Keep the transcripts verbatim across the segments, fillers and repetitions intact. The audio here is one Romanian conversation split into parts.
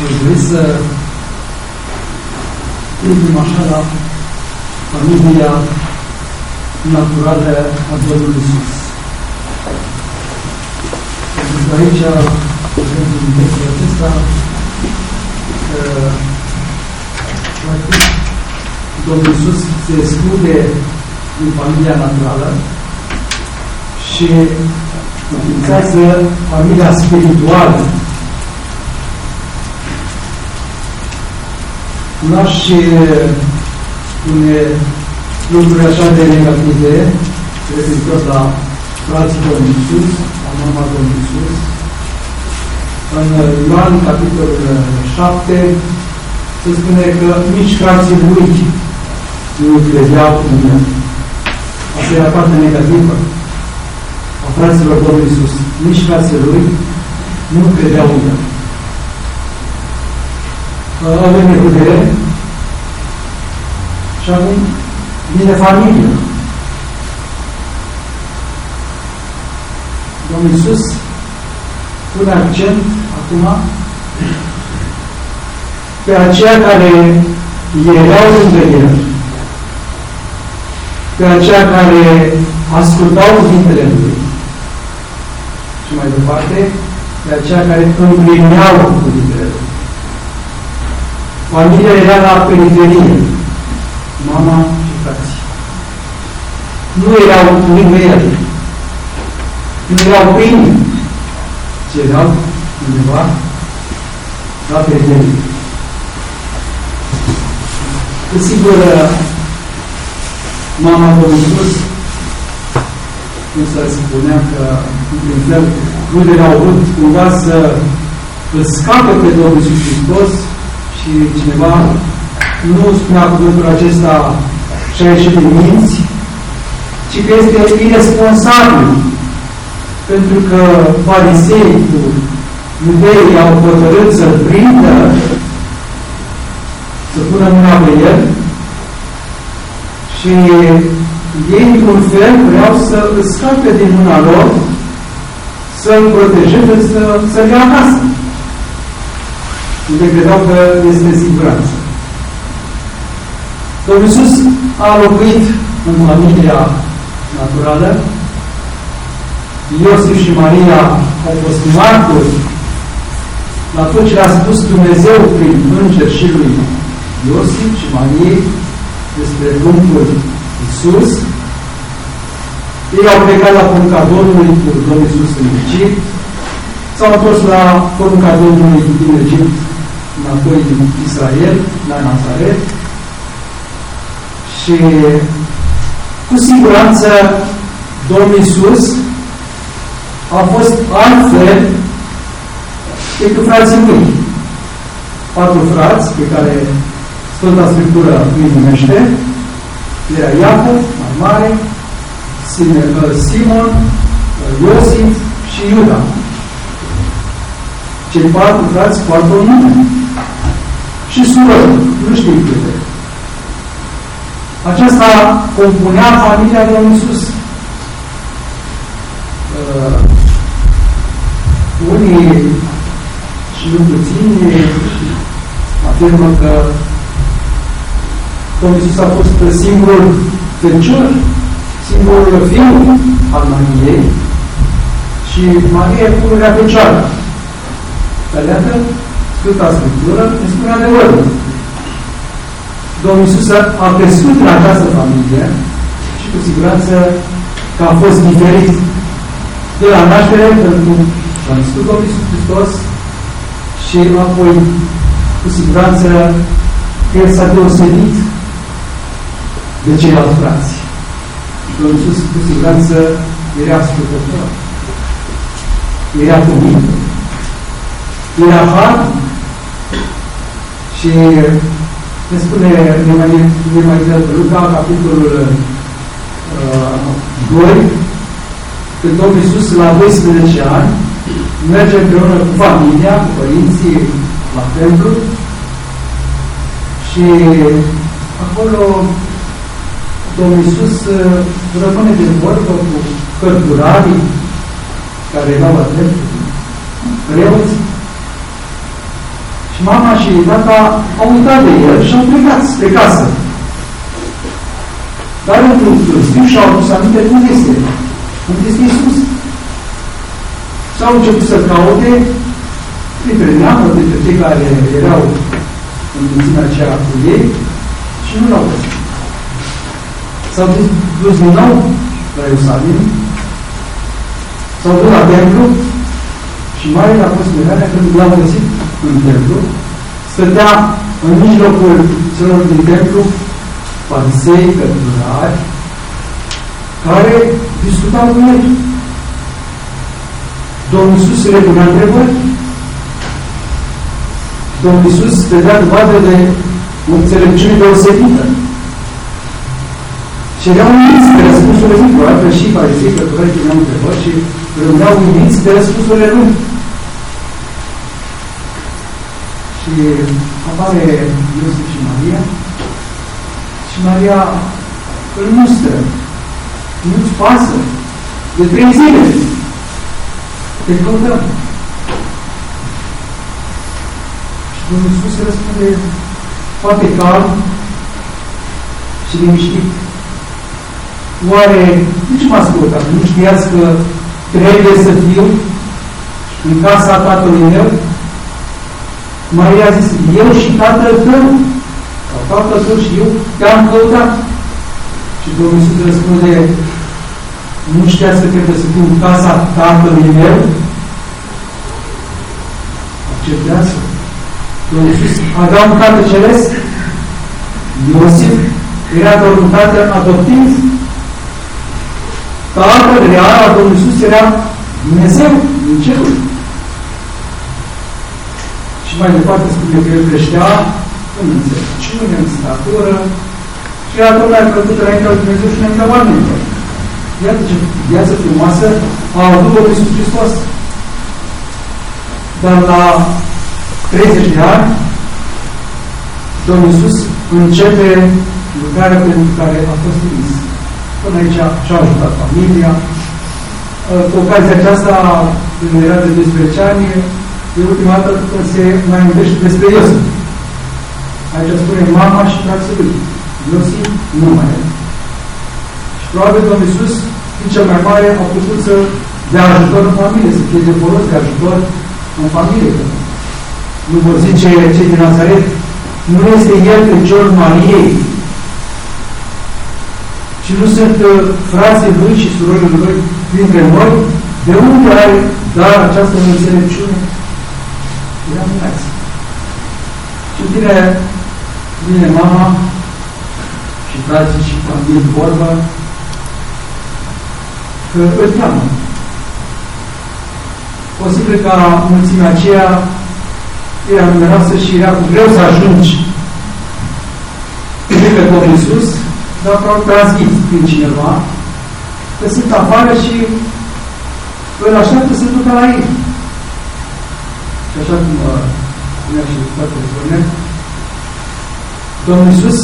aș dori să privim așa la familia naturală a Domnului Iisus. Pentru că aici, în textul acesta, practic, Domnul Iisus se exclude din familia naturală și utilizează familia spirituală. N-aș spune lucruri așa de negative referitor la frații Domnului Iisus, la mama Domnului Iisus. În Ioan, capitolul șapte, se spune că nici frații lui nu credeau în el. Asta era partea negativă a fraților Domnului Iisus. Nici frații lui nu credeau în el. Avem nevoie și avem bine familie. Domnul Iisus pune accent acum pe aceia care erau lângă el, pe aceia care ascultau cuvintele lui și mai departe, pe aceia care împlineau cuvintele lui. Familia era la periferie, mama și frații. Nu erau lângă el, nu erau primii, ci erau undeva la periferie. Desigur, mama Domnului Iisus, cum să spunea că, în fel, rudele au vrut cumva să îl scape pe Domnul Iisus Hristos și cineva nu spunea cuvântul acesta și a ieșit din minți, ci că este irresponsabil, pentru că fariseii cu iudeii au hotărât să-l prindă, să pună mâna pe el și ei, într-un fel, vreau să îl scape din mâna lor, să-l protejeze, să, să-l ia acasă. Unde credeau că este în siguranță. Domnul Iisus a locuit în familia naturală. Iosif și Maria au fost martori la tot ce a spus Dumnezeu prin înger și lui Iosif și Mariei despre Domnul Iisus. Ei au plecat la porunca Domnului cu Domnul Iisus în Egipt. S-au întors la porunca Domnului din Egipt, înapoi din Israel, la Nazaret. Și cu siguranță Domnul Iisus a fost altfel decât frații lui. Patru frați pe care Sfânta Scriptură îi numește, era Iacov, mai mare, Simon, Iosif și Iuda. Cei patru frați poartă un nume. Și surori, nu știu câte. Aceasta compunea familia Domnului Iisus. Uh, unii și nu puțini afirmă că Domnul Iisus a fost singurul fecior, singurul fiu al Mariei și Maria e pururea fecioară. Dar iată, Sfânta Scriptură ne spune adevărul. Domnul Iisus a crescut în această familie și cu siguranță că a fost diferit de la naștere, pentru că a născut Domnul Iisus Hristos și apoi cu siguranță că El s-a deosebit de ceilalți frați. Domnul Iisus cu siguranță era ascultător, era cuvinte, era harnic și ne spune ne mai, ne mai dă Luca, capitolul uh, doi, când Domnul Iisus la doisprezece ani merge împreună cu familia, cu părinții la templu și acolo Domnul Iisus uh, rămâne de vorbă cu cărturarii care erau la templu, preoți, și mama și tata au uitat de el și au plecat spre casă. Dar într-un târziu și-au adus aminte unde este. Unde este Iisus? S-au început să caute printre neamuri, dintre cei care erau în mulțimea aceea cu ei și nu l-au găsit. S-au dus din nou la Ierusalim, s-au dus la templu și mare a fost mirarea când l-au găsit în templu. Stătea în mijlocul celor din templu farisei, cărturari, care discutau cu el. Domnul Iisus le punea întrebări. Domnul Iisus dădea dovadă de o înțelepciune deosebită. Și erau uimiți de răspunsurile lui, probabil că și farisei, cărturari puneau întrebări și rămâneau uimiți de răspunsurile lui. Și apare Iosif și Maria și Maria îl mustră. Nu-ți pasă. De trei zile te căutăm. Și Domnul Iisus răspunde foarte calm și liniștit. Oare de ce m-ați căutat? Nu știați că trebuie să fiu în casa tatălui meu? Maria a zis, eu și tatăl tău, sau tatăl tău și eu, te-am căutat. Și Domnul Iisus răspunde, nu știați că trebuie să fiu în casa tatălui meu? Acceptează. Domnul Iisus avea un tată ceresc, Iosif era doar un tată adoptiv. Tatăl real al Domnului Iisus era Dumnezeu din cerul. Și mai departe spune că el creștea în înțelepciune, în statură, și era tot mai plăcut înaintea lui Dumnezeu și înaintea oamenilor. Iată ce viață frumoasă a avut Domnul Iisus Hristos. Dar la treizeci de ani, Domnul Iisus începe lucrarea pentru care a fost trimis. Până aici și-a ajutat familia. Cu ocazia aceasta, când era de doisprezece ani, de ultima dată când se mai amintește despre Iosif. Aici spune mama și frații lui. Iosif nu mai e. Și probabil Domnul Iisus, fiind cel mai mare, a putut să dea ajutor în familie, să fie de folos de ajutor în familie. Nu vor zice cei din Nazaret, nu este el fecior Mariei, și nu sunt uh, frații lui și surorile lui dintre noi, de unde are dar această înțelepciune? Era mânați. Și în fine, vine mama și frații și familie vorbă că îl cheamă. Posibil ca mulțimea aceea era numeroasă și era cu greu să ajungi pe Domnul Iisus, dar probabil transmit prin cineva, că sunt afară și îl așteaptă să ducă la ei. Și așa cum spunea și toate spune, Domnul Iisus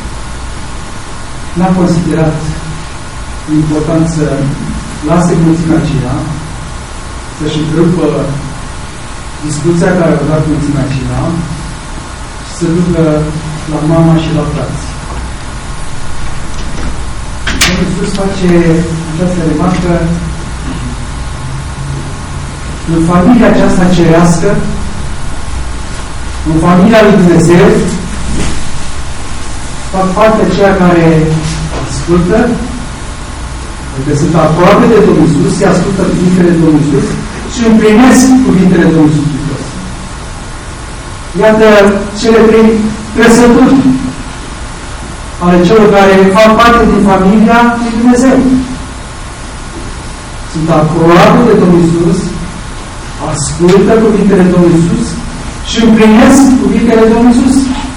n-a considerat important să lase mulțimea aceea, să-și întrerupă discuția care a dat mulțimea aceea și să ducă la mama și la frați. Domnul Iisus face această remarcă în familia aceasta cerească, în familia lui Dumnezeu, fac parte aceia care ascultă, că sunt aproape de Domnul Iisus, se ascultă cuvintele Domnului Iisus și împlinesc cuvintele Domnului Iisus Hristos. Iată cele trei trăsături ale celor care fac parte din familia lui Dumnezeu. Sunt aproape de Domnul Iisus, ascultă cuvintele Domnului Iisus și împlinesc cuvintele Domnului Iisus.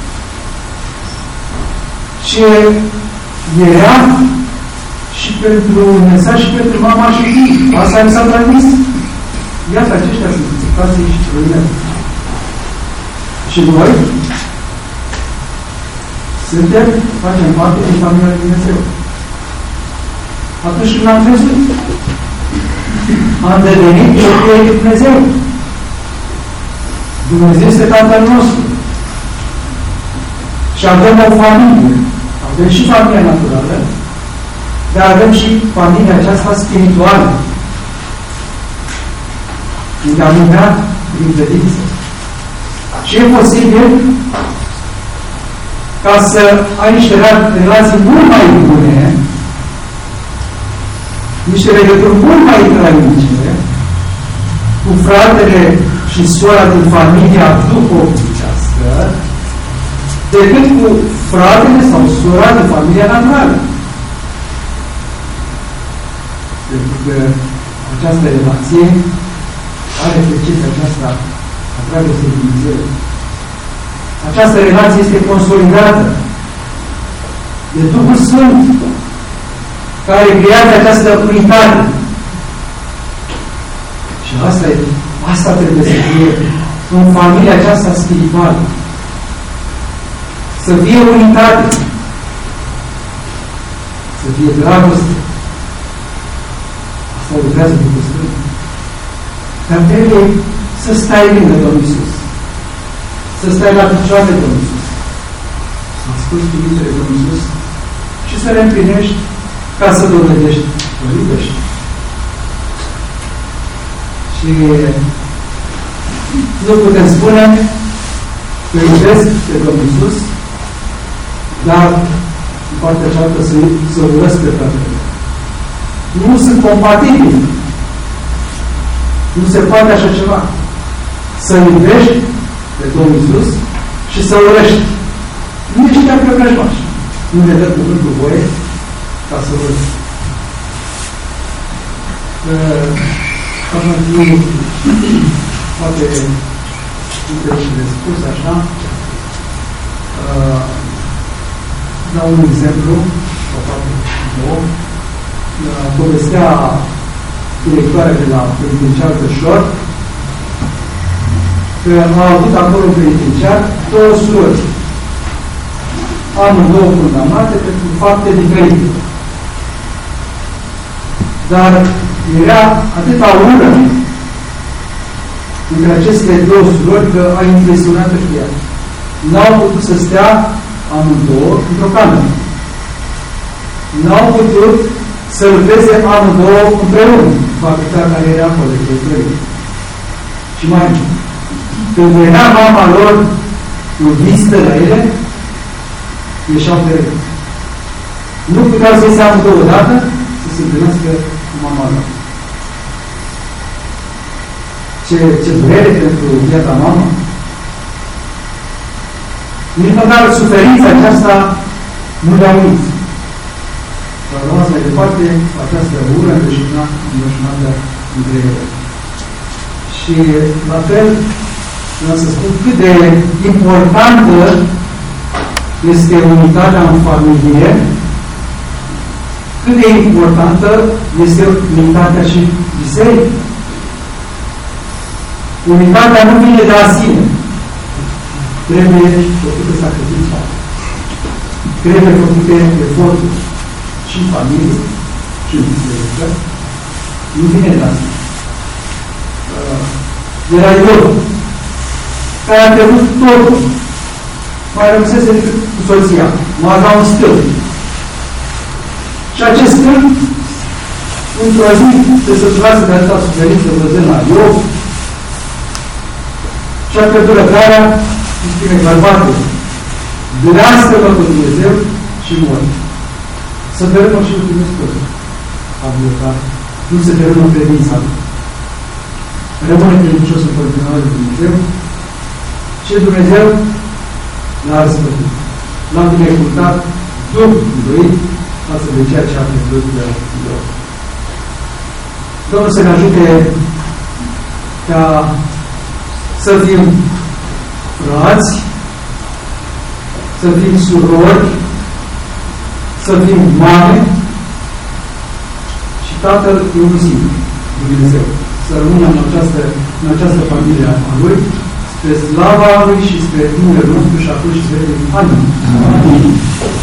Și era și pentru mesaj și pentru mama și fii. Asta mi s-a transmis. Iată, aceștia sunt frații și surorile. Și noi suntem, facem parte din familia lui Dumnezeu. Atunci când am crezut, am devenit copii lui Dumnezeu. Dumnezeu este Tatăl nostru. Și avem o familie. Avem și familia naturală, dar avem și familia aceasta spirituală. Unde am intrat prin credință. Și e posibil ca să ai niște relații mult mai bune, niște legături mult mai trainice cu fratele și sora din familia duhovnicească, decât cu fratele sau sora din familia naturală. Pentru că această relație are fericirea aceasta a dragostei de Dumnezeu. Această relație este consolidată de Duhul Sfânt, care creează această unitate. Și asta, e, asta trebuie să fie în familia aceasta spirituală. Să fie unitate. Să fie dragoste. Asta lucrează Duhul Sfânt. Dar trebuie să stai lângă Domnul Iisus. Să stai la picioarele Domnului Iisus. Să asculți cuvintele Domnului Iisus și să le împlinești ca să dovedești că îl iubești. Și nu putem spune că iubesc pe Domnul Iisus, dar în partea cealaltă să, să urăsc pe fratele. Nu sunt compatibili. Nu se poate așa ceva. Să iubești pe Domnul Iisus și să urăști. Nu ești chiar pe vrăjmaș. Nu ne dă cuvântul voie ca să urăști. Așa fi poate multe și de spus așa. Dau un exemplu, sau poate două. Povestea directoarea de la penitenciar Tășor, că a avut acolo în penitenciar două surori, amândouă condamnate pentru fapte diferite. Dar era atâta ură între aceste două surori că a impresionat-o și ea. N-au putut să stea amândouă într-o cameră. N-au putut să lucreze amândouă împreună, facultatea care era acolo, de trei. Și mai când venea mama lor în vizită la ele, ieșeau pe ele. Nu puteau să iese amândouă odată să se întâlnească cu mama lor. Ce, ce durere pentru viața mamă. Nici măcar suferința aceasta nu le-a unit. Dar rămas mai departe această ură înveșunată între ele. Și la fel, vreau să spun cât de importantă este unitatea în familie, cât de importantă este unitatea și biserică. Unitatea nu vine de la sine. Trebuie făcute sacrificii. Trebuie făcute eforturi și în familie, și în biserică. Nu vine de la sine. Era Iov, care a pierdut totul. Mai rămăsese decât cu soția. Mă avea un stâlp. Și acest stâlp, într-o zi, se săturase de atâta suferință văzând la Iov, și-a pierdut răbdarea și spune, bărbate, gânească-mă cu Dumnezeu și mor. Să dărâmă și ultimul scurt. A blocat. Nu se dărâmă credința lui. Rămâne credincios în continuare de Dumnezeu și Dumnezeu l-a răspătit. L-a binecuvântat după lui față de ceea ce a pierdut de Iov. Domnul să ne ajute ca să fim frați, să fim surori, să fim mame și Tatăl e unul singur, Dumnezeu. Să rămână în această, în această familie a Lui, spre slava Lui și spre numele nostru și atunci spre Amin. Amin.